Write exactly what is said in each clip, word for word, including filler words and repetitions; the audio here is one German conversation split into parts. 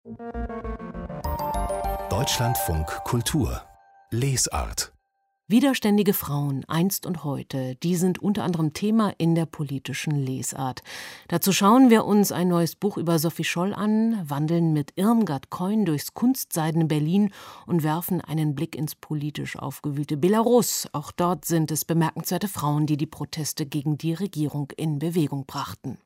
Deutschlandfunk Kultur Lesart. Widerständige Frauen, einst und heute, die sind unter anderem Thema in der politischen Lesart. Dazu schauen wir uns ein neues Buch über Sophie Scholl an, wandeln mit Irmgard Keun durchs kunstseidene Berlin und werfen einen Blick ins politisch aufgewühlte Belarus. Auch dort sind es bemerkenswerte Frauen, die die Proteste gegen die Regierung in Bewegung brachten.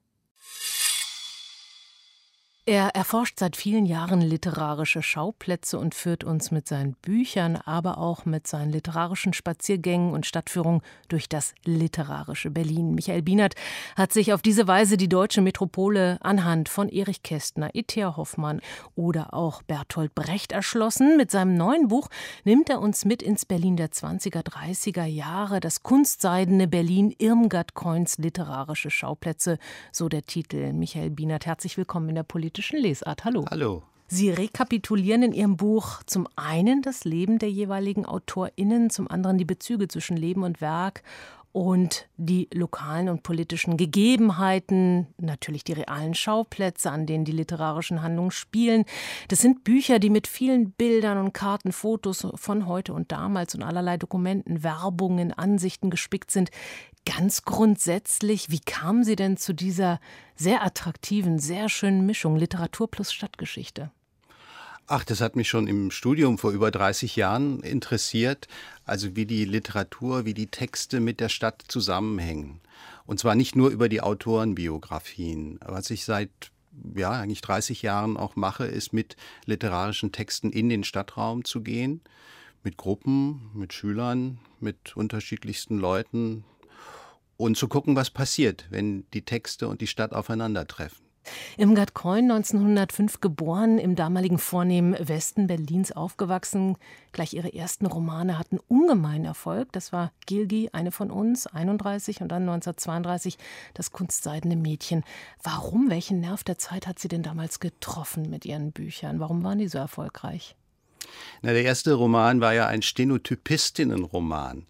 Er erforscht seit vielen Jahren literarische Schauplätze und führt uns mit seinen Büchern, aber auch mit seinen literarischen Spaziergängen und Stadtführungen durch das literarische Berlin. Michael Bienert hat sich auf diese Weise die deutsche Metropole anhand von Erich Kästner, E T A Hoffmann oder auch Bertolt Brecht erschlossen. Mit seinem neuen Buch nimmt er uns mit ins Berlin der zwanziger, dreißiger Jahre, das kunstseidene Berlin, Irmgard Keuns literarische Schauplätze, so der Titel. Michael Bienert, herzlich willkommen in der politischen Lesart. Hallo. Hallo. Sie rekapitulieren in Ihrem Buch zum einen das Leben der jeweiligen AutorInnen, zum anderen die Bezüge zwischen Leben und Werk und die lokalen und politischen Gegebenheiten, natürlich die realen Schauplätze, an denen die literarischen Handlungen spielen. Das sind Bücher, die mit vielen Bildern und Karten, Fotos von heute und damals und allerlei Dokumenten, Werbungen, Ansichten gespickt sind. Ganz grundsätzlich, wie kamen Sie denn zu dieser sehr attraktiven, sehr schönen Mischung Literatur plus Stadtgeschichte? Ach, das hat mich schon im Studium vor über dreißig Jahren interessiert, also wie die Literatur, wie die Texte mit der Stadt zusammenhängen. Und zwar nicht nur über die Autorenbiografien. Was ich seit ja, eigentlich dreißig Jahren auch mache, ist mit literarischen Texten in den Stadtraum zu gehen, mit Gruppen, mit Schülern, mit unterschiedlichsten Leuten und zu gucken, was passiert, wenn die Texte und die Stadt aufeinandertreffen. Irmgard Keun, neunzehnhundertfünf geboren, im damaligen vornehmen Westen Berlins aufgewachsen. Gleich ihre ersten Romane hatten ungemeinen Erfolg. Das war Gilgi, eine von uns, einunddreißig, und dann neunzehnhundertzweiunddreißig das kunstseidene Mädchen. Warum, welchen Nerv der Zeit hat sie denn damals getroffen mit ihren Büchern? Warum waren die so erfolgreich? Na, der erste Roman war ja ein Stenotypistinnenroman.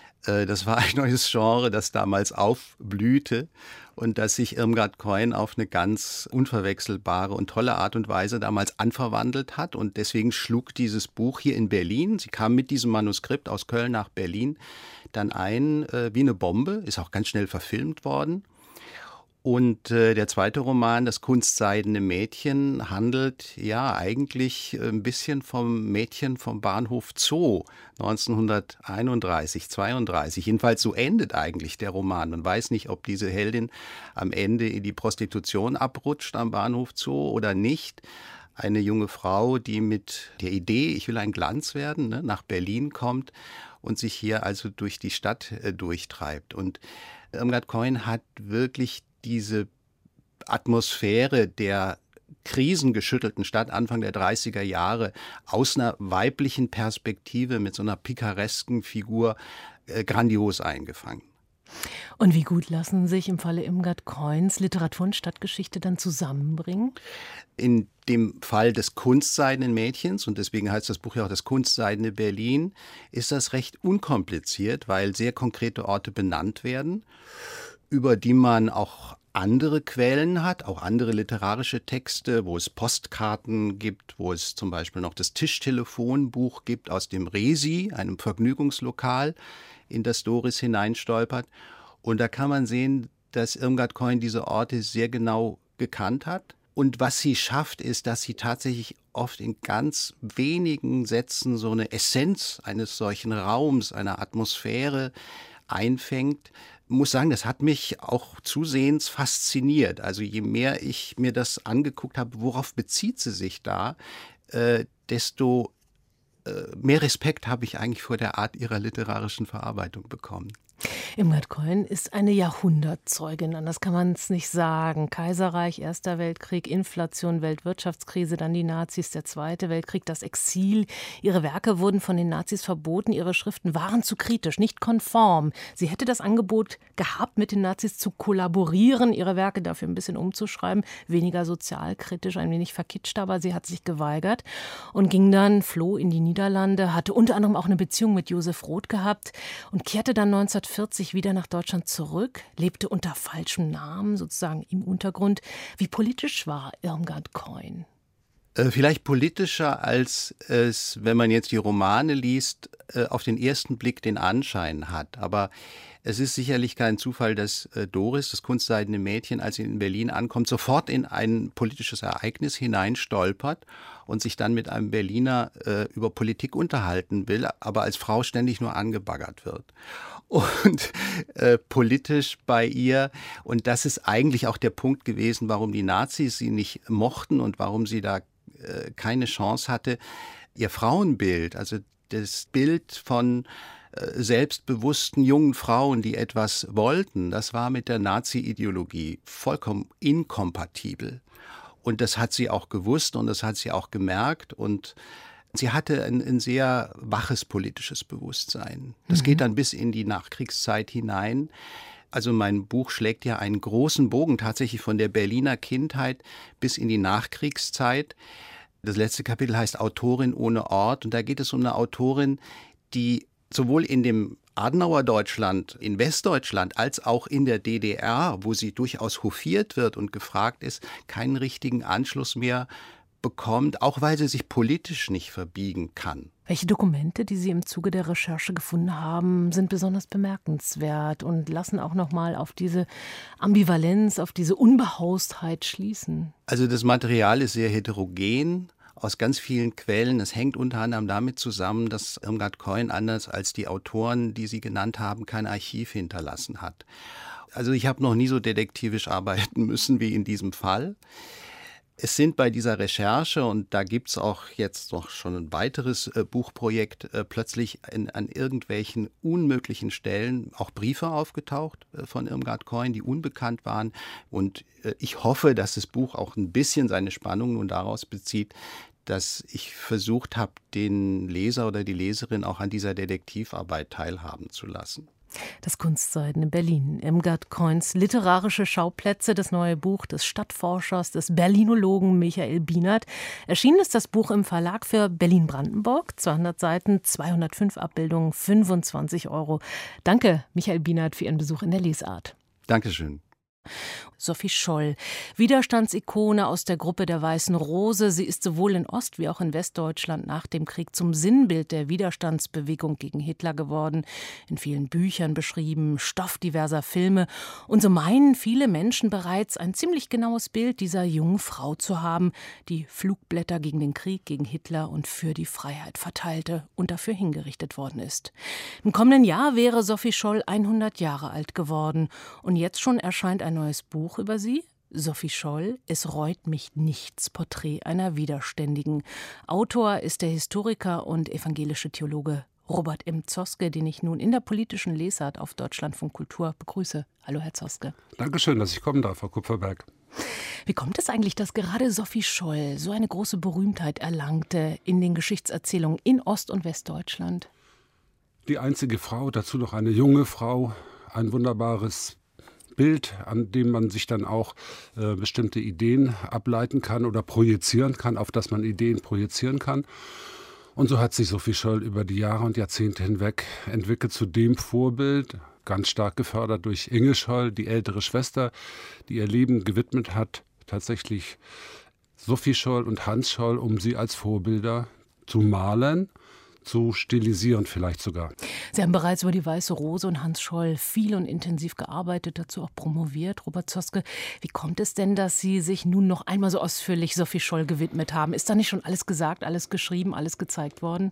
Das war ein neues Genre, das damals aufblühte und das sich Irmgard Keun auf eine ganz unverwechselbare und tolle Art und Weise damals anverwandelt hat. Und deswegen schlug dieses Buch hier in Berlin, sie kam mit diesem Manuskript aus Köln nach Berlin, dann ein äh, wie eine Bombe, ist auch ganz schnell verfilmt worden. Und äh, der zweite Roman, Das kunstseidene Mädchen, handelt ja eigentlich ein bisschen vom Mädchen vom Bahnhof Zoo neunzehnhunderteinunddreißig, zweiunddreißig. Jedenfalls so endet eigentlich der Roman. Man weiß nicht, ob diese Heldin am Ende in die Prostitution abrutscht am Bahnhof Zoo oder nicht. Eine junge Frau, die mit der Idee, ich will ein Glanz werden, ne, nach Berlin kommt und sich hier also durch die Stadt äh, durchtreibt. Und Irmgard Keun hat wirklich diese Atmosphäre der krisengeschüttelten Stadt Anfang der dreißiger Jahre aus einer weiblichen Perspektive mit so einer pikaresken Figur äh, grandios eingefangen. Und wie gut lassen sich im Falle Irmgard Keuns Literatur und Stadtgeschichte dann zusammenbringen? In dem Fall des kunstseidenen Mädchens, und deswegen heißt das Buch ja auch Das kunstseidene Berlin, ist das recht unkompliziert, weil sehr konkrete Orte benannt werden, über die man auch andere Quellen hat, auch andere literarische Texte, wo es Postkarten gibt, wo es zum Beispiel noch das Tischtelefonbuch gibt aus dem Resi, einem Vergnügungslokal, in das Doris hineinstolpert. Und da kann man sehen, dass Irmgard Keun diese Orte sehr genau gekannt hat. Und was sie schafft, ist, dass sie tatsächlich oft in ganz wenigen Sätzen so eine Essenz eines solchen Raums, einer Atmosphäre einfängt. Ich muss sagen, das hat mich auch zusehends fasziniert. Also je mehr ich mir das angeguckt habe, worauf bezieht sie sich da, äh, desto äh, mehr Respekt habe ich eigentlich vor der Art ihrer literarischen Verarbeitung bekommen. Irmgard Keun ist eine Jahrhundertzeugin, anders kann man es nicht sagen. Kaiserreich, Erster Weltkrieg, Inflation, Weltwirtschaftskrise, dann die Nazis, der Zweite Weltkrieg, das Exil. Ihre Werke wurden von den Nazis verboten, ihre Schriften waren zu kritisch, nicht konform. Sie hätte das Angebot gehabt, mit den Nazis zu kollaborieren, ihre Werke dafür ein bisschen umzuschreiben, weniger sozialkritisch, ein wenig verkitscht, aber sie hat sich geweigert und ging dann, floh in die Niederlande, hatte unter anderem auch eine Beziehung mit Josef Roth gehabt und kehrte dann neunzehnhundertvierzig wieder nach Deutschland zurück, lebte unter falschem Namen, sozusagen im Untergrund. Wie politisch war Irmgard Keun? Äh, vielleicht politischer, als es, wenn man jetzt die Romane liest, äh, auf den ersten Blick den Anschein hat. Aber es ist sicherlich kein Zufall, dass äh, Doris, das kunstseidene Mädchen, als sie in Berlin ankommt, sofort in ein politisches Ereignis hineinstolpert und sich dann mit einem Berliner äh, über Politik unterhalten will, aber als Frau ständig nur angebaggert wird. Und äh, politisch bei ihr, und das ist eigentlich auch der Punkt gewesen, warum die Nazis sie nicht mochten und warum sie da äh, keine Chance hatte, ihr Frauenbild, also das Bild von äh, selbstbewussten jungen Frauen, die etwas wollten, das war mit der Nazi-Ideologie vollkommen inkompatibel. Und das hat sie auch gewusst und das hat sie auch gemerkt, und sie hatte ein, ein sehr waches politisches Bewusstsein. Das mhm. geht dann bis in die Nachkriegszeit hinein. Also mein Buch schlägt ja einen großen Bogen tatsächlich von der Berliner Kindheit bis in die Nachkriegszeit. Das letzte Kapitel heißt Autorin ohne Ort, und da geht es um eine Autorin, die sowohl in dem Adenauer-Deutschland, in Westdeutschland, als auch in der D D R, wo sie durchaus hofiert wird und gefragt ist, keinen richtigen Anschluss mehr bekommt, auch weil sie sich politisch nicht verbiegen kann. Welche Dokumente, die Sie im Zuge der Recherche gefunden haben, sind besonders bemerkenswert und lassen auch noch mal auf diese Ambivalenz, auf diese Unbehaustheit schließen? Also das Material ist sehr heterogen, aus ganz vielen Quellen. Es hängt unter anderem damit zusammen, dass Irmgard Keun, anders als die Autoren, die Sie genannt haben, kein Archiv hinterlassen hat. Also ich habe noch nie so detektivisch arbeiten müssen wie in diesem Fall. Es sind bei dieser Recherche, und da gibt es auch jetzt noch schon ein weiteres äh, Buchprojekt, äh, plötzlich in, an irgendwelchen unmöglichen Stellen auch Briefe aufgetaucht äh, von Irmgard Keun, die unbekannt waren. Und äh, ich hoffe, dass das Buch auch ein bisschen seine Spannung nun daraus bezieht, dass ich versucht habe, den Leser oder die Leserin auch an dieser Detektivarbeit teilhaben zu lassen. Das Kunstseiden in Berlin. Irmgard Keuns literarische Schauplätze, das neue Buch des Stadtforschers, des Berlinologen Michael Bienert. Erschienen ist das Buch im Verlag für Berlin-Brandenburg. zweihundert Seiten, zweihundertfünf Abbildungen, fünfundzwanzig Euro. Danke, Michael Bienert, für Ihren Besuch in der Lesart. Dankeschön. Sophie Scholl, Widerstandsikone aus der Gruppe der Weißen Rose. Sie ist sowohl in Ost- wie auch in Westdeutschland nach dem Krieg zum Sinnbild der Widerstandsbewegung gegen Hitler geworden. In vielen Büchern beschrieben, Stoff diverser Filme. Und so meinen viele Menschen bereits ein ziemlich genaues Bild dieser jungen Frau zu haben, die Flugblätter gegen den Krieg, gegen Hitler und für die Freiheit verteilte und dafür hingerichtet worden ist. Im kommenden Jahr wäre Sophie Scholl hundert Jahre alt geworden. Und jetzt schon erscheint ein neues Buch über sie. Sophie Scholl, Es reut mich nichts, Porträt einer Widerständigen. Autor ist der Historiker und evangelische Theologe Robert M. Zoske, den ich nun in der politischen Lesart auf Deutschlandfunk Kultur begrüße. Hallo, Herr Zoske. Dankeschön, dass ich kommen darf, Frau Kupferberg. Wie kommt es eigentlich, dass gerade Sophie Scholl so eine große Berühmtheit erlangte in den Geschichtserzählungen in Ost- und Westdeutschland? Die einzige Frau, dazu noch eine junge Frau, ein wunderbares Bild, an dem man sich dann auch äh, bestimmte Ideen ableiten kann oder projizieren kann, auf das man Ideen projizieren kann. Und so hat sich Sophie Scholl über die Jahre und Jahrzehnte hinweg entwickelt zu dem Vorbild, ganz stark gefördert durch Inge Scholl, die ältere Schwester, die ihr Leben gewidmet hat, tatsächlich Sophie Scholl und Hans Scholl, um sie als Vorbilder zu malen, zu stilisieren vielleicht sogar. Sie haben bereits über die Weiße Rose und Hans Scholl viel und intensiv gearbeitet, dazu auch promoviert. Robert Zoske, wie kommt es denn, dass Sie sich nun noch einmal so ausführlich Sophie Scholl gewidmet haben? Ist da nicht schon alles gesagt, alles geschrieben, alles gezeigt worden?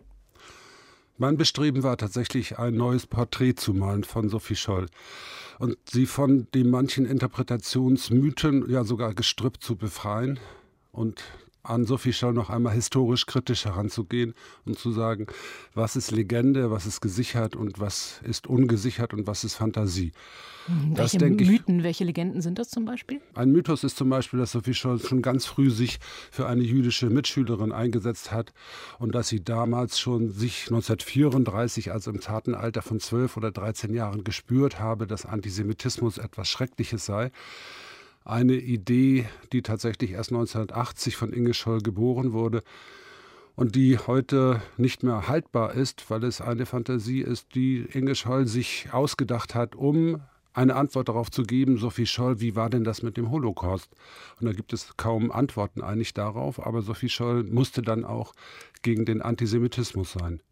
Mein Bestreben war tatsächlich, ein neues Porträt zu malen von Sophie Scholl und sie von den manchen Interpretationsmythen, ja sogar Gestrüpp, zu befreien und an Sophie Scholl noch einmal historisch kritisch heranzugehen und zu sagen, was ist Legende, was ist gesichert und was ist ungesichert und was ist Fantasie. Hm, das, welche ich, Mythen, welche Legenden sind das zum Beispiel? Ein Mythos ist zum Beispiel, dass Sophie Scholl schon ganz früh sich für eine jüdische Mitschülerin eingesetzt hat und dass sie damals schon sich neunzehnhundertvierunddreißig, also im zarten Alter von zwölf oder dreizehn Jahren, gespürt habe, dass Antisemitismus etwas Schreckliches sei. Eine Idee, die tatsächlich erst neunzehnhundertachtzig von Inge Scholl geboren wurde und die heute nicht mehr haltbar ist, weil es eine Fantasie ist, die Inge Scholl sich ausgedacht hat, um eine Antwort darauf zu geben, Sophie Scholl, wie war denn das mit dem Holocaust? Und da gibt es kaum Antworten eigentlich darauf, aber Sophie Scholl musste dann auch gegen den Antisemitismus sein.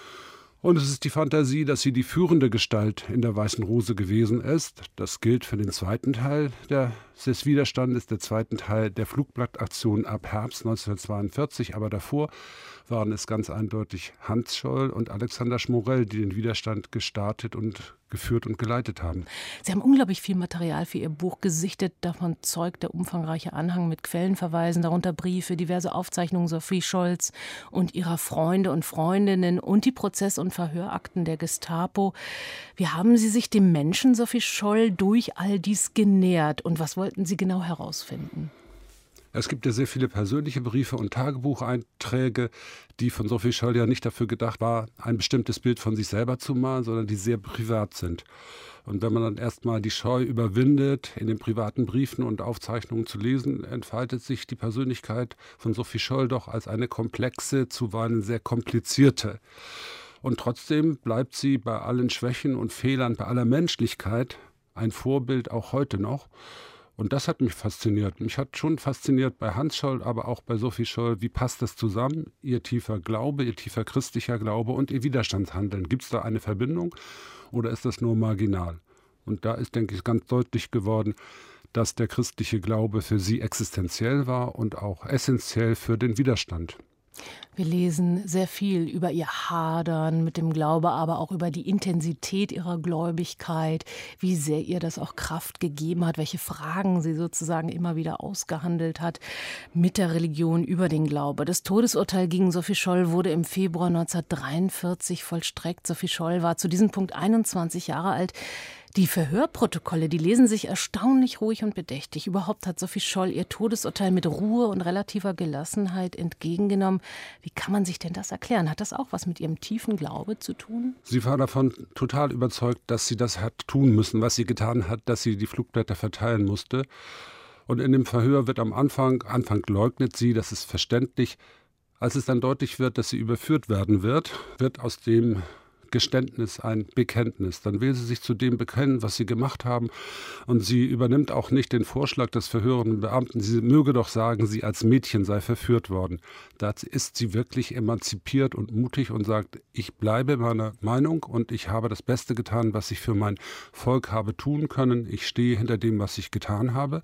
Und es ist die Fantasie, dass sie die führende Gestalt in der Weißen Rose gewesen ist. Das gilt für den zweiten Teil der, des Widerstandes, der zweiten Teil der Flugblattaktion ab Herbst neunzehnhundertzweiundvierzig. Aber davor waren es ganz eindeutig Hans Scholl und Alexander Schmorell, die den Widerstand gestartet und geführt und geleitet haben. Sie haben unglaublich viel Material für Ihr Buch gesichtet. Davon zeugt der umfangreiche Anhang mit Quellenverweisen, darunter Briefe, diverse Aufzeichnungen Sophie Scholls und ihrer Freunde und Freundinnen und die Prozess- und Verhörakten der Gestapo. Wie haben Sie sich dem Menschen Sophie Scholl durch all dies genähert und was wollten Sie genau herausfinden? Es gibt ja sehr viele persönliche Briefe und Tagebucheinträge, die von Sophie Scholl ja nicht dafür gedacht war, ein bestimmtes Bild von sich selber zu malen, sondern die sehr privat sind. Und wenn man dann erstmal die Scheu überwindet, in den privaten Briefen und Aufzeichnungen zu lesen, entfaltet sich die Persönlichkeit von Sophie Scholl doch als eine komplexe, zuweilen sehr komplizierte. Und trotzdem bleibt sie bei allen Schwächen und Fehlern, bei aller Menschlichkeit ein Vorbild auch heute noch. Und das hat mich fasziniert. Mich hat schon fasziniert bei Hans Scholl, aber auch bei Sophie Scholl, wie passt das zusammen? Ihr tiefer Glaube, ihr tiefer christlicher Glaube und ihr Widerstandshandeln. Gibt es da eine Verbindung oder ist das nur marginal? Und da ist, denke ich, ganz deutlich geworden, dass der christliche Glaube für sie existenziell war und auch essentiell für den Widerstand. Wir lesen sehr viel über ihr Hadern mit dem Glaube, aber auch über die Intensität ihrer Gläubigkeit, wie sehr ihr das auch Kraft gegeben hat, welche Fragen sie sozusagen immer wieder ausgehandelt hat mit der Religion über den Glaube. Das Todesurteil gegen Sophie Scholl wurde im Februar neunzehnhundertdreiundvierzig vollstreckt. Sophie Scholl war zu diesem Punkt einundzwanzig Jahre alt. Die Verhörprotokolle, die lesen sich erstaunlich ruhig und bedächtig. Überhaupt hat Sophie Scholl ihr Todesurteil mit Ruhe und relativer Gelassenheit entgegengenommen. Wie kann man sich denn das erklären? Hat das auch was mit ihrem tiefen Glaube zu tun? Sie war davon total überzeugt, dass sie das hat tun müssen, was sie getan hat, dass sie die Flugblätter verteilen musste. Und in dem Verhör wird am Anfang, Anfang leugnet sie, das ist verständlich. Als es dann deutlich wird, dass sie überführt werden wird, wird aus dem Geständnis ein Bekenntnis. Dann will sie sich zu dem bekennen, was sie gemacht haben. Und sie übernimmt auch nicht den Vorschlag des verhörenden Beamten, sie möge doch sagen, sie als Mädchen sei verführt worden. Da ist sie wirklich emanzipiert und mutig und sagt, ich bleibe meiner Meinung und ich habe das Beste getan, was ich für mein Volk habe tun können. Ich stehe hinter dem, was ich getan habe.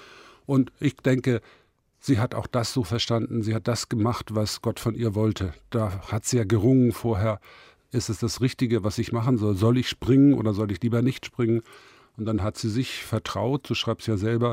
Und ich denke, sie hat auch das so verstanden. Sie hat das gemacht, was Gott von ihr wollte. Da hat sie ja gerungen vorher. Ist es das Richtige, was ich machen soll? Soll ich springen oder soll ich lieber nicht springen? Und dann hat sie sich vertraut, so schreibt sie ja selber,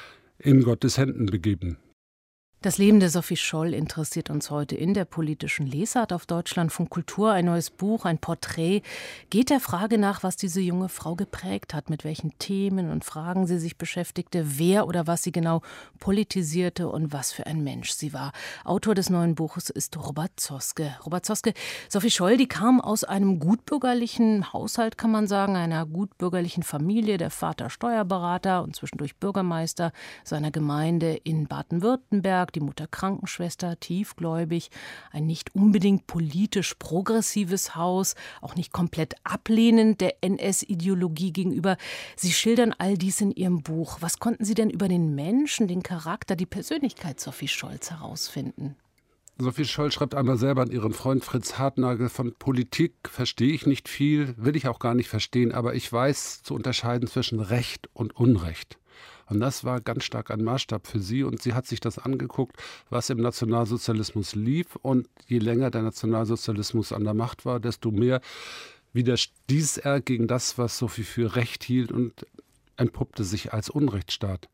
in Gottes Händen begeben. Das Leben der Sophie Scholl interessiert uns heute in der politischen Lesart auf Deutschlandfunk Kultur. Ein neues Buch, ein Porträt, geht der Frage nach, was diese junge Frau geprägt hat, mit welchen Themen und Fragen sie sich beschäftigte, wer oder was sie genau politisierte und was für ein Mensch sie war. Autor des neuen Buches ist Robert Zoske. Robert Zoske, Sophie Scholl, die kam aus einem gutbürgerlichen Haushalt, kann man sagen, einer gutbürgerlichen Familie. Der Vater Steuerberater und zwischendurch Bürgermeister seiner Gemeinde in Baden-Württemberg. Die Mutter Krankenschwester, tiefgläubig, ein nicht unbedingt politisch progressives Haus, auch nicht komplett ablehnend der N S-Ideologie gegenüber. Sie schildern all dies in Ihrem Buch. Was konnten Sie denn über den Menschen, den Charakter, die Persönlichkeit Sophie Scholls herausfinden? Sophie Scholl schreibt einmal selber an ihren Freund Fritz Hartnagel, von Politik verstehe ich nicht viel, will ich auch gar nicht verstehen, aber ich weiß zu unterscheiden zwischen Recht und Unrecht. Und das war ganz stark ein Maßstab für sie. Und sie hat sich das angeguckt, was im Nationalsozialismus lief. Und je länger der Nationalsozialismus an der Macht war, desto mehr widerstieß er gegen das, was Sophie für Recht hielt und entpuppte sich als Unrechtsstaat.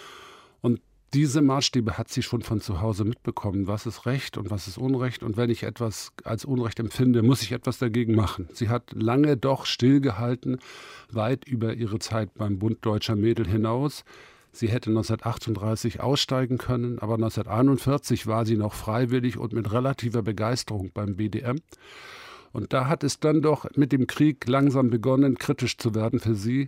Und diese Maßstäbe hat sie schon von zu Hause mitbekommen. Was ist Recht und was ist Unrecht? Und wenn ich etwas als Unrecht empfinde, muss ich etwas dagegen machen. Sie hat lange doch stillgehalten, weit über ihre Zeit beim Bund Deutscher Mädel hinaus. Sie hätte neunzehnhundertachtunddreißig aussteigen können, aber neunzehnhunderteinundvierzig war sie noch freiwillig und mit relativer Begeisterung beim B D M. Und da hat es dann doch mit dem Krieg langsam begonnen, kritisch zu werden für sie.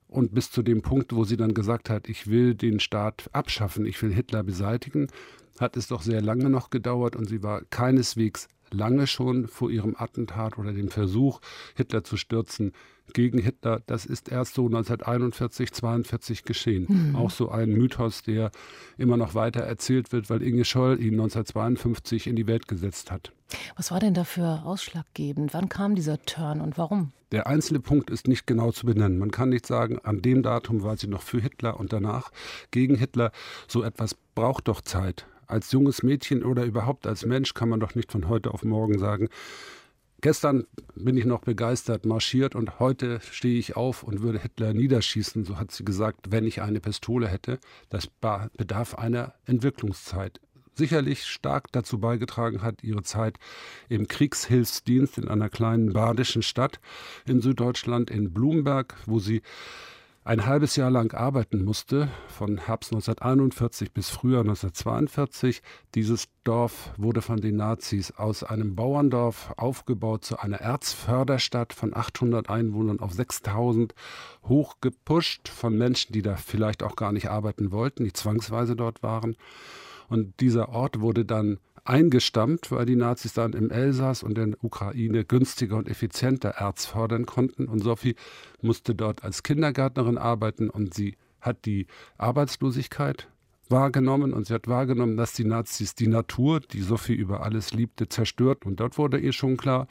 Und bis zu dem Punkt, wo sie dann gesagt hat, ich will den Staat abschaffen, ich will Hitler beseitigen, hat es doch sehr lange noch gedauert und sie war keineswegs lange schon vor ihrem Attentat oder dem Versuch, Hitler zu stürzen, gegen Hitler. Das ist erst so neunzehnhunderteinundvierzig, zweiundvierzig geschehen. Mhm. Auch so ein Mythos, der immer noch weiter erzählt wird, weil Inge Scholl ihn neunzehnhundertzweiundfünfzig in die Welt gesetzt hat. Was war denn dafür ausschlaggebend? Wann kam dieser Turn und warum? Der einzelne Punkt ist nicht genau zu benennen. Man kann nicht sagen, an dem Datum war sie noch für Hitler und danach gegen Hitler. So etwas braucht doch Zeit. Als junges Mädchen oder überhaupt als Mensch kann man doch nicht von heute auf morgen sagen, gestern bin ich noch begeistert marschiert und heute stehe ich auf und würde Hitler niederschießen. So hat sie gesagt, wenn ich eine Pistole hätte. Das bedarf einer Entwicklungszeit. Sicherlich stark dazu beigetragen hat ihre Zeit im Kriegshilfsdienst in einer kleinen badischen Stadt in Süddeutschland, in Blumberg, wo sie ein halbes Jahr lang arbeiten musste, von Herbst neunzehnhunderteinundvierzig bis Frühjahr neunzehnhundertzweiundvierzig. Dieses Dorf wurde von den Nazis aus einem Bauerndorf aufgebaut zu einer Erzförderstadt von achthundert Einwohnern auf sechstausend, hochgepusht von Menschen, die da vielleicht auch gar nicht arbeiten wollten, die zwangsweise dort waren. Und dieser Ort wurde dann eingestampft, weil die Nazis dann im Elsass und in der Ukraine günstiger und effizienter Erz fördern konnten. Und Sophie musste dort als Kindergärtnerin arbeiten und sie hat die Arbeitslosigkeit wahrgenommen und sie hat wahrgenommen, dass die Nazis die Natur, die Sophie über alles liebte, zerstört. Und dort wurde ihr schon klar,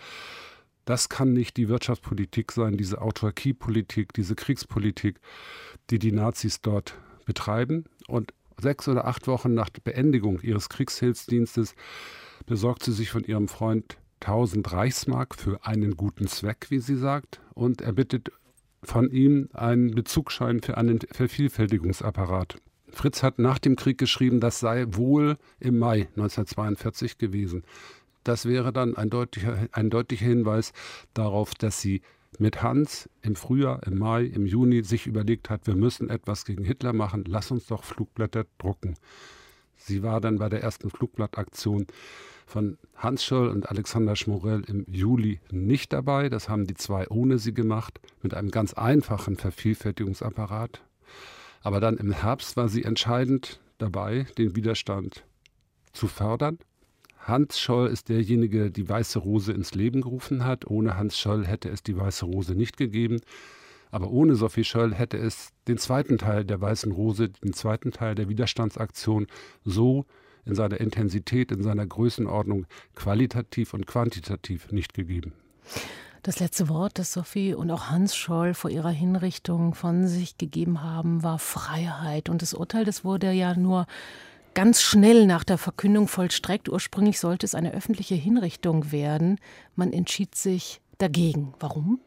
das kann nicht die Wirtschaftspolitik sein, diese Autarkiepolitik, diese Kriegspolitik, die die Nazis dort betreiben. Und Sechs oder acht Wochen nach Beendigung ihres Kriegshilfsdienstes besorgt sie sich von ihrem Freund tausend Reichsmark für einen guten Zweck, wie sie sagt, und er bittet von ihm einen Bezugsschein für einen Vervielfältigungsapparat. Fritz hat nach dem Krieg geschrieben, das sei wohl im Mai neunzehnhundertzweiundvierzig gewesen. Das wäre dann ein deutlicher, ein deutlicher Hinweis darauf, dass sie mit Hans im Frühjahr, im Mai, im Juni sich überlegt hat, wir müssen etwas gegen Hitler machen, lass uns doch Flugblätter drucken. Sie war dann bei der ersten Flugblattaktion von Hans Scholl und Alexander Schmorell im Juli nicht dabei. Das haben die zwei ohne sie gemacht, mit einem ganz einfachen Vervielfältigungsapparat. Aber dann im Herbst war sie entscheidend dabei, den Widerstand zu fördern. Hans Scholl ist derjenige, der die Weiße Rose ins Leben gerufen hat. Ohne Hans Scholl hätte es die Weiße Rose nicht gegeben. Aber ohne Sophie Scholl hätte es den zweiten Teil der Weißen Rose, den zweiten Teil der Widerstandsaktion so in seiner Intensität, in seiner Größenordnung qualitativ und quantitativ nicht gegeben. Das letzte Wort, das Sophie und auch Hans Scholl vor ihrer Hinrichtung von sich gegeben haben, war Freiheit. Und das Urteil, das wurde ja nur ganz schnell nach der Verkündung vollstreckt. Ursprünglich sollte es eine öffentliche Hinrichtung werden. Man entschied sich dagegen. Warum?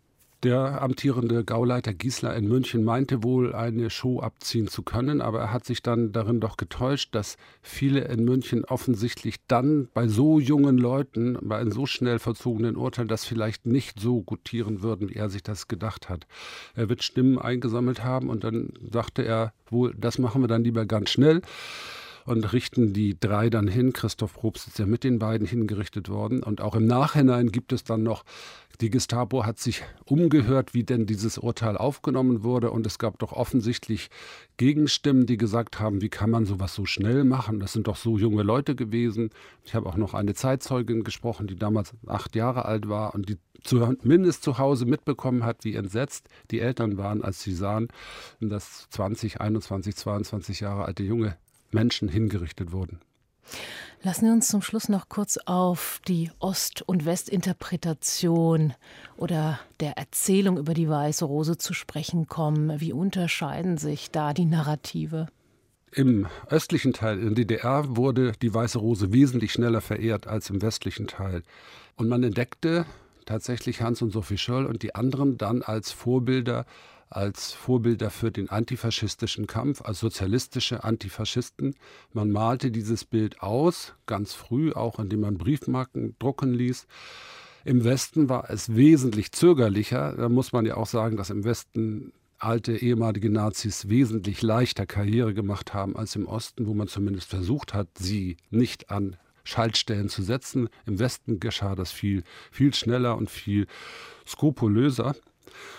Der amtierende Gauleiter Giesler in München meinte wohl, eine Show abziehen zu können, aber er hat sich dann darin doch getäuscht, dass viele in München offensichtlich dann bei so jungen Leuten, bei einem so schnell vollzogenen Urteil, das vielleicht nicht so gutieren würden, wie er sich das gedacht hat. Er wird Stimmen eingesammelt haben und dann sagte er wohl, das machen wir dann lieber ganz schnell. Und richten die drei dann hin. Christoph Probst ist ja mit den beiden hingerichtet worden. Und auch im Nachhinein gibt es dann noch, die Gestapo hat sich umgehört, wie denn dieses Urteil aufgenommen wurde. Und es gab doch offensichtlich Gegenstimmen, die gesagt haben, wie kann man sowas so schnell machen? Das sind doch so junge Leute gewesen. Ich habe auch noch eine Zeitzeugin gesprochen, die damals acht Jahre alt war und die zumindest zu Hause mitbekommen hat, wie entsetzt die Eltern waren, als sie sahen, dass zwanzig, einundzwanzig, zweiundzwanzig Jahre alte junge Menschen hingerichtet wurden. Lassen wir uns zum Schluss noch kurz auf die Ost- und Westinterpretation oder der Erzählung über die Weiße Rose zu sprechen kommen. Wie unterscheiden sich da die Narrative? Im östlichen Teil, in der D D R, wurde die Weiße Rose wesentlich schneller verehrt als im westlichen Teil. Und man entdeckte tatsächlich Hans und Sophie Scholl und die anderen dann als Vorbilder als Vorbilder für den antifaschistischen Kampf, als sozialistische Antifaschisten. Man malte dieses Bild aus, ganz früh, auch indem man Briefmarken drucken ließ. Im Westen war es wesentlich zögerlicher. Da muss man ja auch sagen, dass im Westen alte ehemalige Nazis wesentlich leichter Karriere gemacht haben als im Osten, wo man zumindest versucht hat, sie nicht an Schaltstellen zu setzen. Im Westen geschah das viel, viel schneller und viel skrupulöser.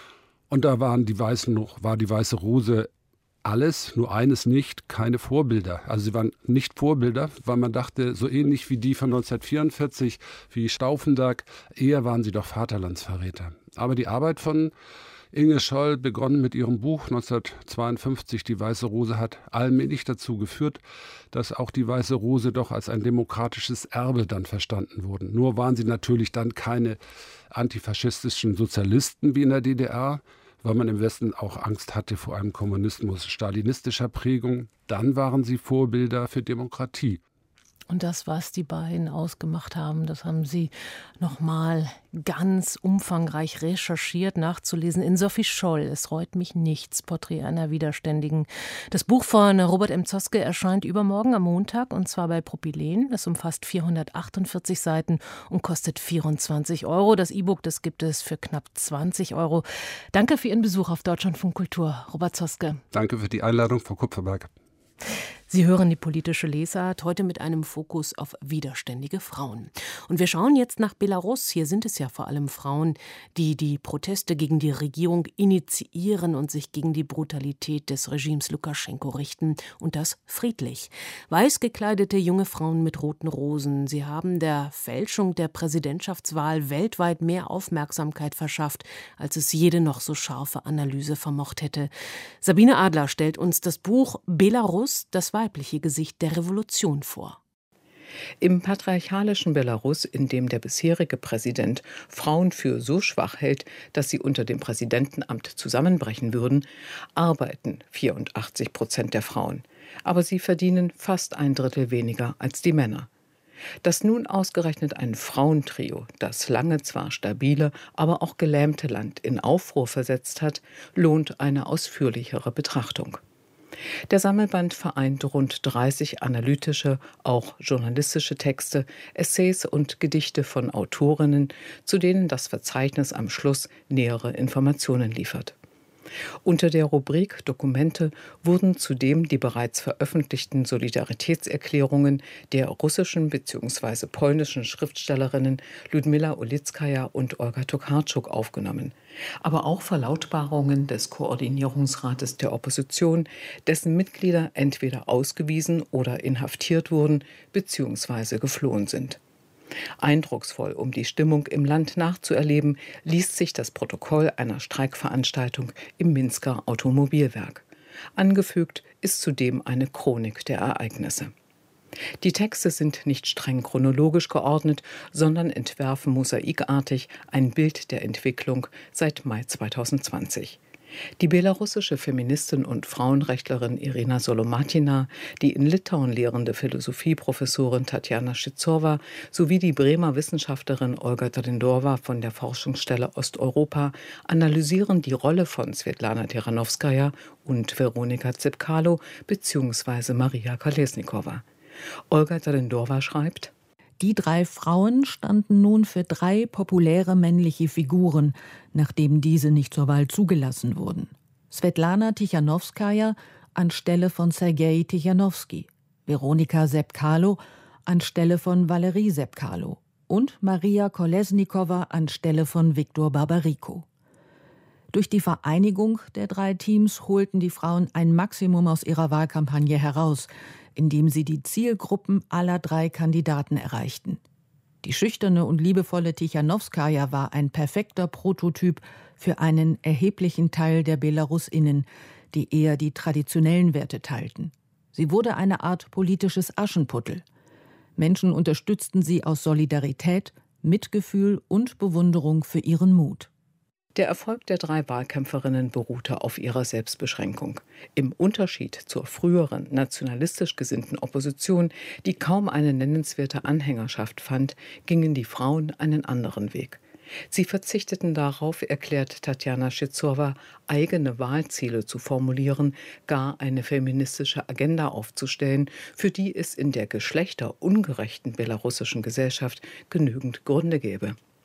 Und da waren die Weißen noch, war die Weiße Rose alles, nur eines nicht, keine Vorbilder. Also sie waren nicht Vorbilder, weil man dachte, so ähnlich wie die von neunzehnhundertvierundvierzig, wie Stauffenberg, eher waren sie doch Vaterlandsverräter. Aber die Arbeit von Inge Scholl, begonnen mit ihrem Buch neunzehnhundertzweiundfünfzig, Die Weiße Rose, hat allmählich dazu geführt, dass auch die Weiße Rose doch als ein demokratisches Erbe dann verstanden wurden. Nur waren sie natürlich dann keine antifaschistischen Sozialisten wie in der D D R, weil man im Westen auch Angst hatte vor einem Kommunismus stalinistischer Prägung. Dann waren sie Vorbilder für Demokratie. Und das, was die beiden ausgemacht haben, das haben Sie nochmal ganz umfangreich recherchiert, nachzulesen in Sophie Scholl. Es reut mich nichts, Porträt einer Widerständigen. Das Buch von Robert M. Zoske erscheint übermorgen am Montag, und zwar bei Propylen. Es umfasst vierhundertachtundvierzig Seiten und kostet vierundzwanzig Euro. Das E-Book, das gibt es für knapp zwanzig Euro. Danke für Ihren Besuch auf Deutschlandfunk Kultur, Robert Zoske. Danke für die Einladung, Frau Kupferberg. Sie hören die politische Lesart, heute mit einem Fokus auf widerständige Frauen. Und wir schauen jetzt nach Belarus. Hier sind es ja vor allem Frauen, die die Proteste gegen die Regierung initiieren und sich gegen die Brutalität des Regimes Lukaschenko richten. Und das friedlich. Weiß gekleidete junge Frauen mit roten Rosen. Sie haben der Fälschung der Präsidentschaftswahl weltweit mehr Aufmerksamkeit verschafft, als es jede noch so scharfe Analyse vermocht hätte. Sabine Adler stellt uns das Buch Belarus, das weibliche Gesicht der Revolution vor. Im patriarchalischen Belarus, in dem der bisherige Präsident Frauen für so schwach hält, dass sie unter dem Präsidentenamt zusammenbrechen würden, arbeiten vierundachtzig Prozent der Frauen. Aber sie verdienen fast ein Drittel weniger als die Männer. Dass nun ausgerechnet ein Frauentrio das lange zwar stabile, aber auch gelähmte Land in Aufruhr versetzt hat, lohnt eine ausführlichere Betrachtung. Der Sammelband vereint rund dreißig analytische, auch journalistische Texte, Essays und Gedichte von Autorinnen, zu denen das Verzeichnis am Schluss nähere Informationen liefert. Unter der Rubrik Dokumente wurden zudem die bereits veröffentlichten Solidaritätserklärungen der russischen bzw. polnischen Schriftstellerinnen Ludmila Ulickaja und Olga Tokarczuk aufgenommen, aber auch Verlautbarungen des Koordinierungsrates der Opposition, dessen Mitglieder entweder ausgewiesen oder inhaftiert wurden bzw. geflohen sind. Eindrucksvoll, um die Stimmung im Land nachzuerleben, liest sich das Protokoll einer Streikveranstaltung im Minsker Automobilwerk. Angefügt ist zudem eine Chronik der Ereignisse. Die Texte sind nicht streng chronologisch geordnet, sondern entwerfen mosaikartig ein Bild der Entwicklung seit Mai zweitausendzwanzig. Die belarussische Feministin und Frauenrechtlerin Irina Solomatina, die in Litauen lehrende Philosophieprofessorin Tatjana Schizowa sowie die Bremer Wissenschaftlerin Olga Trendorova von der Forschungsstelle Osteuropa analysieren die Rolle von Svetlana Tiranowskaja und Veronika Tsepkalo bzw. Maria Kolesnikova. Olga Trendorova schreibt: Die drei Frauen standen nun für drei populäre männliche Figuren, nachdem diese nicht zur Wahl zugelassen wurden. Svetlana Tichanowskaja anstelle von Sergei Tichanowski, Veronika Sepkalo anstelle von Valerie Sepkalo und Maria Kolesnikova anstelle von Viktor Barbariko. Durch die Vereinigung der drei Teams holten die Frauen ein Maximum aus ihrer Wahlkampagne heraus, indem sie die Zielgruppen aller drei Kandidaten erreichten. Die schüchterne und liebevolle Tichanowskaja war ein perfekter Prototyp für einen erheblichen Teil der Belarusinnen, die eher die traditionellen Werte teilten. Sie wurde eine Art politisches Aschenputtel. Menschen unterstützten sie aus Solidarität, Mitgefühl und Bewunderung für ihren Mut. Der Erfolg der drei Wahlkämpferinnen beruhte auf ihrer Selbstbeschränkung. Im Unterschied zur früheren nationalistisch gesinnten Opposition, die kaum eine nennenswerte Anhängerschaft fand, gingen die Frauen einen anderen Weg. Sie verzichteten darauf, erklärt Tatjana Schizowa, eigene Wahlziele zu formulieren, gar eine feministische Agenda aufzustellen, für die es in der geschlechterungerechten belarussischen Gesellschaft genügend Gründe gäbe.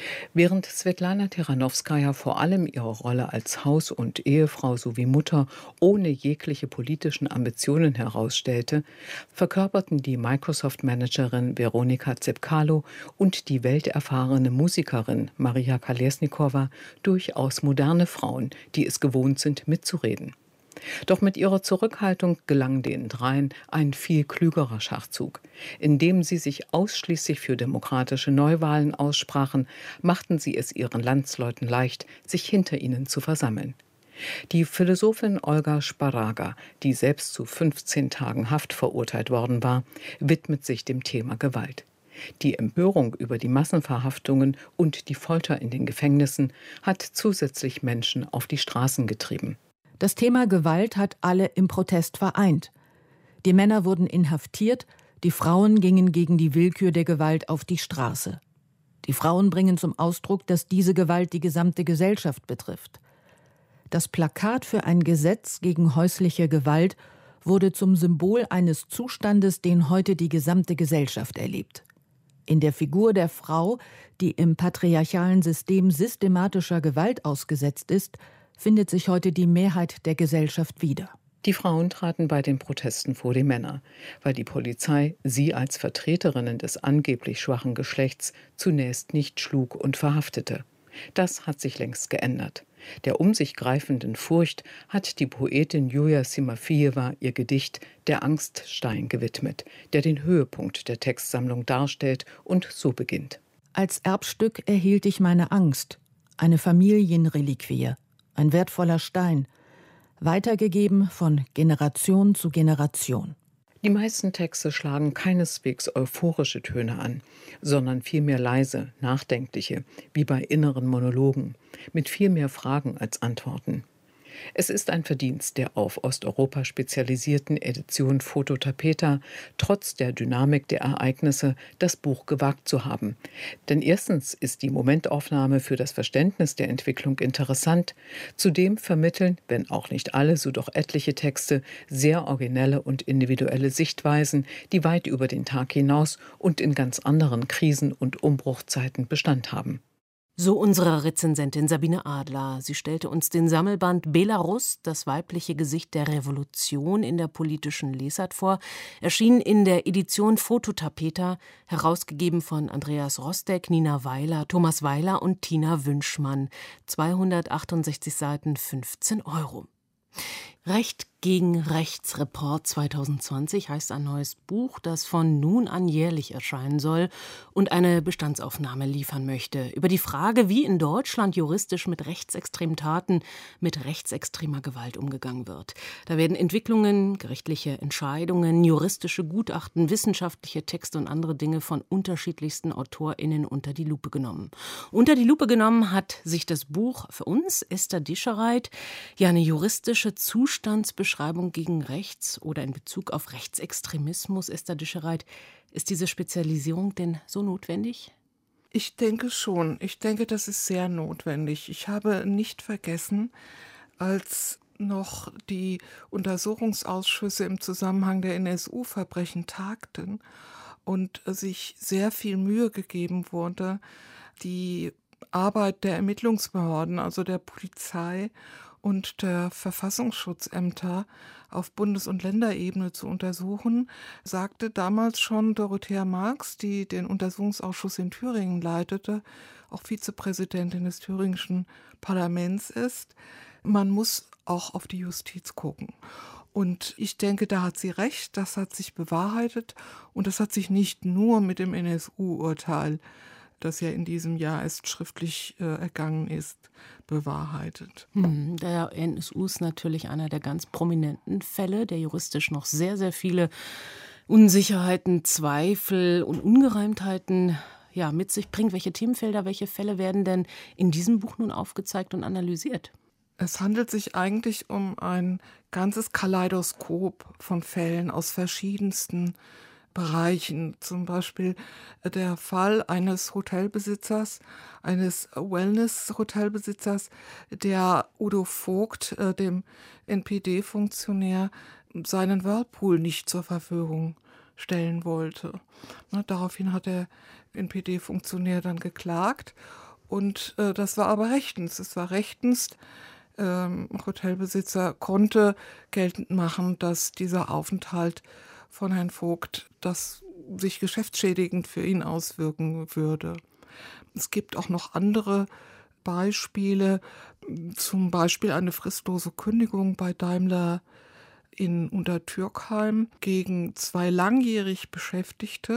Während Swetlana Tiranowskaja vor allem ihre Rolle als Haus- und Ehefrau sowie Mutter ohne jegliche politischen Ambitionen herausstellte, verkörperten die Microsoft-Managerin Veronika Tsepkalo und die welterfahrene Musikerin Maria Kolesnikova durchaus moderne Frauen, die es gewohnt sind, mitzureden. Doch mit ihrer Zurückhaltung gelang den dreien ein viel klügerer Schachzug. Indem sie sich ausschließlich für demokratische Neuwahlen aussprachen, machten sie es ihren Landsleuten leicht, sich hinter ihnen zu versammeln. Die Philosophin Olga Sparaga, die selbst zu fünfzehn Tagen Haft verurteilt worden war, widmet sich dem Thema Gewalt. Die Empörung über die Massenverhaftungen und die Folter in den Gefängnissen hat zusätzlich Menschen auf die Straßen getrieben. Das Thema Gewalt hat alle im Protest vereint. Die Männer wurden inhaftiert, die Frauen gingen gegen die Willkür der Gewalt auf die Straße. Die Frauen bringen zum Ausdruck, dass diese Gewalt die gesamte Gesellschaft betrifft. Das Plakat für ein Gesetz gegen häusliche Gewalt wurde zum Symbol eines Zustandes, den heute die gesamte Gesellschaft erlebt. In der Figur der Frau, die im patriarchalen System systematischer Gewalt ausgesetzt ist, findet sich heute die Mehrheit der Gesellschaft wieder. Die Frauen traten bei den Protesten vor die Männer, weil die Polizei sie als Vertreterinnen des angeblich schwachen Geschlechts zunächst nicht schlug und verhaftete. Das hat sich längst geändert. Der um sich greifenden Furcht hat die Poetin Julia Timofejewa ihr Gedicht »Der Angststein« gewidmet, der den Höhepunkt der Textsammlung darstellt und so beginnt. Als Erbstück erhielt ich meine Angst, eine Familienreliquie, ein wertvoller Stein, weitergegeben von Generation zu Generation. Die meisten Texte schlagen keineswegs euphorische Töne an, sondern vielmehr leise, nachdenkliche, wie bei inneren Monologen, mit viel mehr Fragen als Antworten. Es ist ein Verdienst der auf Osteuropa spezialisierten Edition Phototapeta, trotz der Dynamik der Ereignisse das Buch gewagt zu haben. Denn erstens ist die Momentaufnahme für das Verständnis der Entwicklung interessant. Zudem vermitteln, wenn auch nicht alle, so doch etliche Texte, sehr originelle und individuelle Sichtweisen, die weit über den Tag hinaus und in ganz anderen Krisen- und Umbruchzeiten Bestand haben. So unsere Rezensentin Sabine Adler. Sie stellte uns den Sammelband Belarus, das weibliche Gesicht der Revolution in der politischen Lesart vor, erschienen in der Edition Phototapeta, herausgegeben von Andreas Rostek, Nina Weiler, Thomas Weiler und Tina Wünschmann. zweihundertachtundsechzig Seiten, fünfzehn Euro. Recht gegen Rechts Report zweitausendzwanzig heißt ein neues Buch, das von nun an jährlich erscheinen soll und eine Bestandsaufnahme liefern möchte über die Frage, wie in Deutschland juristisch mit rechtsextremen Taten, mit rechtsextremer Gewalt umgegangen wird. Da werden Entwicklungen, gerichtliche Entscheidungen, juristische Gutachten, wissenschaftliche Texte und andere Dinge von unterschiedlichsten AutorInnen unter die Lupe genommen. Unter die Lupe genommen hat sich das Buch für uns, Esther Dischereit, ja eine juristische Zustandsbeschreibung gegen Rechts oder in Bezug auf Rechtsextremismus. Esther Dischereit, ist diese Spezialisierung denn so notwendig? Ich denke schon. Ich denke, das ist sehr notwendig. Ich habe nicht vergessen, als noch die Untersuchungsausschüsse im Zusammenhang der N S U-Verbrechen tagten und sich sehr viel Mühe gegeben wurde, die Arbeit der Ermittlungsbehörden, also der Polizei und der Verfassungsschutzämter auf Bundes- und Länderebene zu untersuchen, sagte damals schon Dorothea Marx, die den Untersuchungsausschuss in Thüringen leitete, auch Vizepräsidentin des thüringischen Parlaments ist, man muss auch auf die Justiz gucken. Und ich denke, da hat sie recht, das hat sich bewahrheitet und das hat sich nicht nur mit dem N S U-Urteil, das ja in diesem Jahr erst schriftlich äh, ergangen ist, bewahrheitet. Hm, der N S U ist natürlich einer der ganz prominenten Fälle, der juristisch noch sehr, sehr viele Unsicherheiten, Zweifel und Ungereimtheiten ja, mit sich bringt. Welche Themenfelder, welche Fälle werden denn in diesem Buch nun aufgezeigt und analysiert? Es handelt sich eigentlich um ein ganzes Kaleidoskop von Fällen aus verschiedensten Bereichen, zum Beispiel der Fall eines Hotelbesitzers, eines Wellness-Hotelbesitzers, der Udo Vogt, äh, dem N P D-Funktionär, seinen Whirlpool nicht zur Verfügung stellen wollte. Na, daraufhin hat der N P D-Funktionär dann geklagt Und äh, das war aber rechtens. Es war rechtens. Ähm, Hotelbesitzer konnte geltend machen, dass dieser Aufenthalt von Herrn Vogt, das sich geschäftsschädigend für ihn auswirken würde. Es gibt auch noch andere Beispiele, zum Beispiel eine fristlose Kündigung bei Daimler in Untertürkheim gegen zwei langjährig Beschäftigte,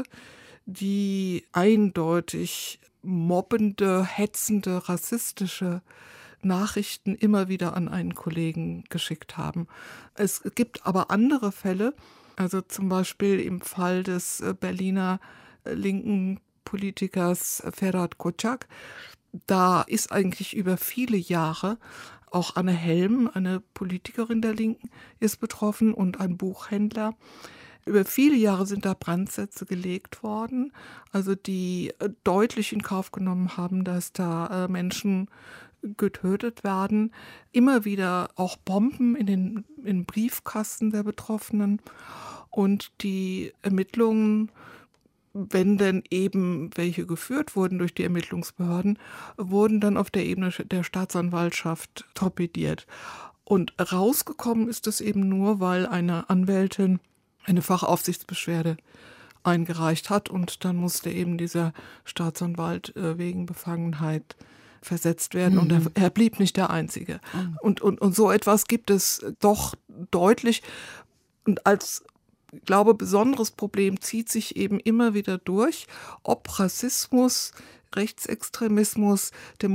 die eindeutig mobbende, hetzende, rassistische Nachrichten immer wieder an einen Kollegen geschickt haben. Es gibt aber andere Fälle, also zum Beispiel im Fall des Berliner linken Politikers Ferhat Kocak. Da ist eigentlich über viele Jahre auch Anne Helm, eine Politikerin der Linken, ist betroffen und ein Buchhändler. Über viele Jahre sind da Brandsätze gelegt worden, also die deutlich in Kauf genommen haben, dass da Menschen getötet werden. Immer wieder auch Bomben in den in Briefkasten der Betroffenen. Und die Ermittlungen, wenn denn eben welche geführt wurden durch die Ermittlungsbehörden, wurden dann auf der Ebene der Staatsanwaltschaft torpediert. Und rausgekommen ist es eben nur, weil eine Anwältin eine Fachaufsichtsbeschwerde eingereicht hat und dann musste eben dieser Staatsanwalt äh, wegen Befangenheit versetzt werden. Mhm. Und er, er blieb nicht der Einzige. Mhm. Und, und, und so etwas gibt es doch deutlich. Und als, ich glaube, besonderes Problem zieht sich eben immer wieder durch, ob Rassismus, Rechtsextremismus,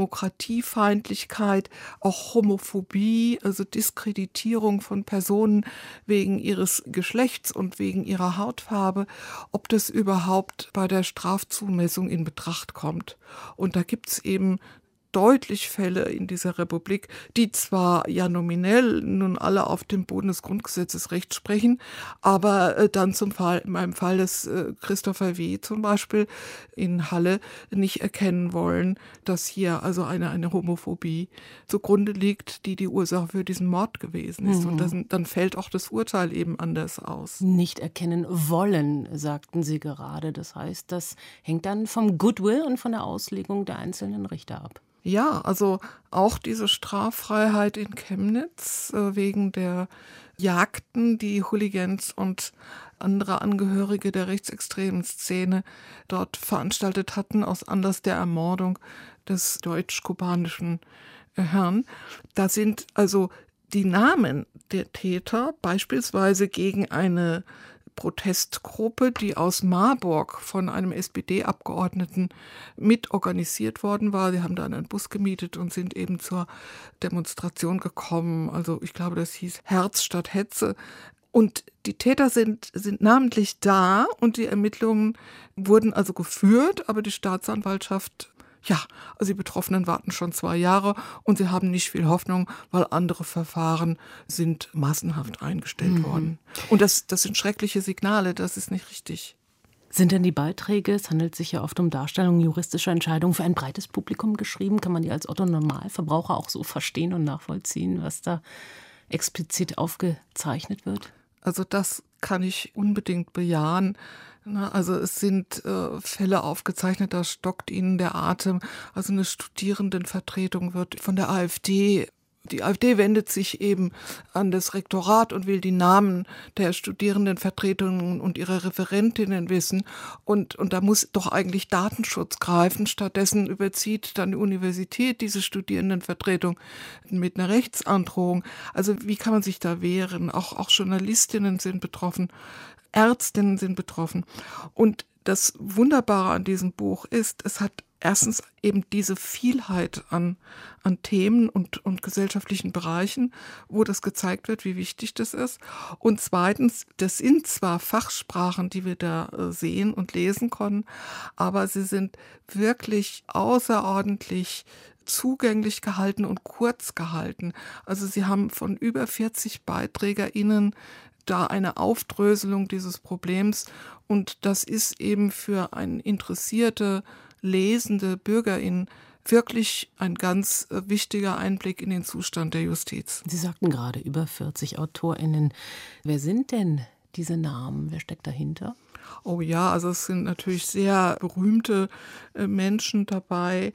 Demokratiefeindlichkeit, auch Homophobie, also Diskreditierung von Personen wegen ihres Geschlechts und wegen ihrer Hautfarbe, ob das überhaupt bei der Strafzumessung in Betracht kommt. Und da gibt es eben deutlich Fälle in dieser Republik, die zwar ja nominell nun alle auf dem Boden des Grundgesetzes Recht sprechen, aber äh, dann zum Fall, in meinem Fall des äh, Christopher W. zum Beispiel in Halle nicht erkennen wollen, dass hier also eine, eine Homophobie zugrunde liegt, die die Ursache für diesen Mord gewesen ist. Mhm. Und das, dann fällt auch das Urteil eben anders aus. Nicht erkennen wollen, sagten Sie gerade. Das heißt, das hängt dann vom Goodwill und von der Auslegung der einzelnen Richter ab. Ja, also auch diese Straffreiheit in Chemnitz äh, wegen der Jagden, die Hooligans und andere Angehörige der rechtsextremen Szene dort veranstaltet hatten, aus Anlass der Ermordung des deutsch-kubanischen Herrn. Da sind also die Namen der Täter beispielsweise gegen eine Protestgruppe, die aus Marburg von einem S P D-Abgeordneten mitorganisiert worden war. Sie haben da einen Bus gemietet und sind eben zur Demonstration gekommen. Also ich glaube, das hieß Herz statt Hetze. Und die Täter sind, sind namentlich da und die Ermittlungen wurden also geführt, aber die Staatsanwaltschaft, ja, also die Betroffenen warten schon zwei Jahre und sie haben nicht viel Hoffnung, weil andere Verfahren sind massenhaft eingestellt mhm. worden. Und das, das sind schreckliche Signale, das ist nicht richtig. Sind denn die Beiträge, es handelt sich ja oft um Darstellungen juristischer Entscheidungen, für ein breites Publikum geschrieben? Kann man die als Otto-Normalverbraucher auch so verstehen und nachvollziehen, was da explizit aufgezeichnet wird? Also das kann ich unbedingt bejahen. Also es sind äh, Fälle aufgezeichnet, da stockt ihnen der Atem. Also eine Studierendenvertretung wird von der AfD, die AfD wendet sich eben an das Rektorat und will die Namen der Studierendenvertretungen und ihrer Referentinnen wissen. Und, und da muss doch eigentlich Datenschutz greifen. Stattdessen überzieht dann die Universität diese Studierendenvertretung mit einer Rechtsandrohung. Also wie kann man sich da wehren? Auch, auch Journalistinnen sind betroffen. Ärztinnen sind betroffen. Und das Wunderbare an diesem Buch ist, es hat erstens eben diese Vielheit an, an Themen und, und gesellschaftlichen Bereichen, wo das gezeigt wird, wie wichtig das ist. Und zweitens, das sind zwar Fachsprachen, die wir da äh, sehen und lesen können, aber sie sind wirklich außerordentlich zugänglich gehalten und kurz gehalten. Also sie haben von über vierzig BeiträgerInnen da eine Aufdröselung dieses Problems und das ist eben für eine interessierte, lesende Bürgerin wirklich ein ganz wichtiger Einblick in den Zustand der Justiz. Sie sagten gerade über vierzig AutorInnen. Wer sind denn diese Namen? Wer steckt dahinter? Oh ja, also es sind natürlich sehr berühmte Menschen dabei.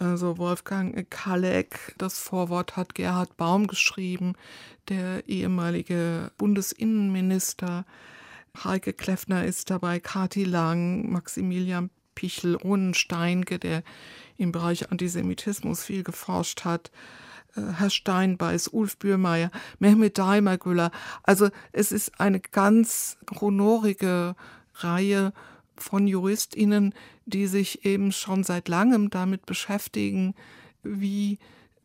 Also Wolfgang Kalleck, das Vorwort hat Gerhard Baum geschrieben, der ehemalige Bundesinnenminister. Heike Kleffner ist dabei, Kati Lang, Maximilian Pichel, Ronen Steinke, der im Bereich Antisemitismus viel geforscht hat, Herr Steinbeiß, Ulf Bührmeier, Mehmet Daimagüller. Also es ist eine ganz honorige Reihe von JuristInnen, die sich eben schon seit langem damit beschäftigen, wie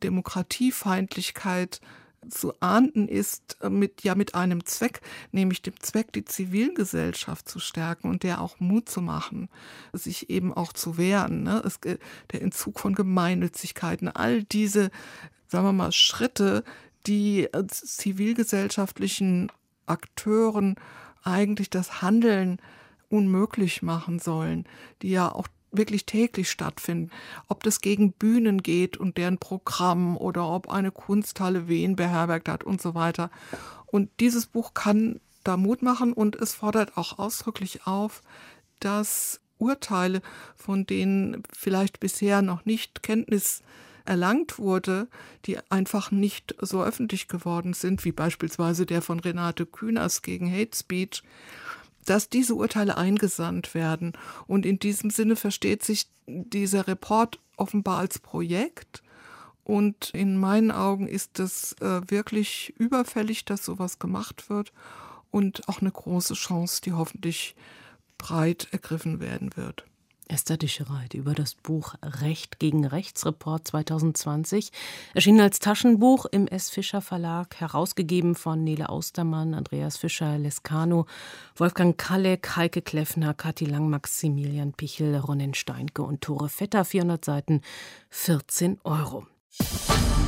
Demokratiefeindlichkeit zu ahnden ist, mit, ja mit einem Zweck, nämlich dem Zweck, die Zivilgesellschaft zu stärken und der auch Mut zu machen, sich eben auch zu wehren. Ne? Es, der Entzug von Gemeinnützigkeiten, all diese, sagen wir mal, Schritte, die zivilgesellschaftlichen Akteuren eigentlich das Handeln unmöglich machen sollen, die ja auch wirklich täglich stattfinden. Ob das gegen Bühnen geht und deren Programm oder ob eine Kunsthalle wen beherbergt hat und so weiter. Und dieses Buch kann da Mut machen und es fordert auch ausdrücklich auf, dass Urteile, von denen vielleicht bisher noch nicht Kenntnis erlangt wurde, die einfach nicht so öffentlich geworden sind, wie beispielsweise der von Renate Künast gegen Hate Speech, dass diese Urteile eingesandt werden. Und in diesem Sinne versteht sich dieser Report offenbar als Projekt. Und in meinen Augen ist es äh, wirklich überfällig, dass sowas gemacht wird und auch eine große Chance, die hoffentlich breit ergriffen werden wird. Esther Dischereit über das Buch Recht gegen Rechts, Report zwanzig zwanzig, erschienen als Taschenbuch im S. Fischer Verlag, herausgegeben von Nele Austermann, Andreas Fischer, Lescano, Wolfgang Kalleck, Heike Kleffner, Kati Lang, Maximilian Pichel, Ronen Steinke und Tore Vetter, vierhundert Seiten, vierzehn Euro.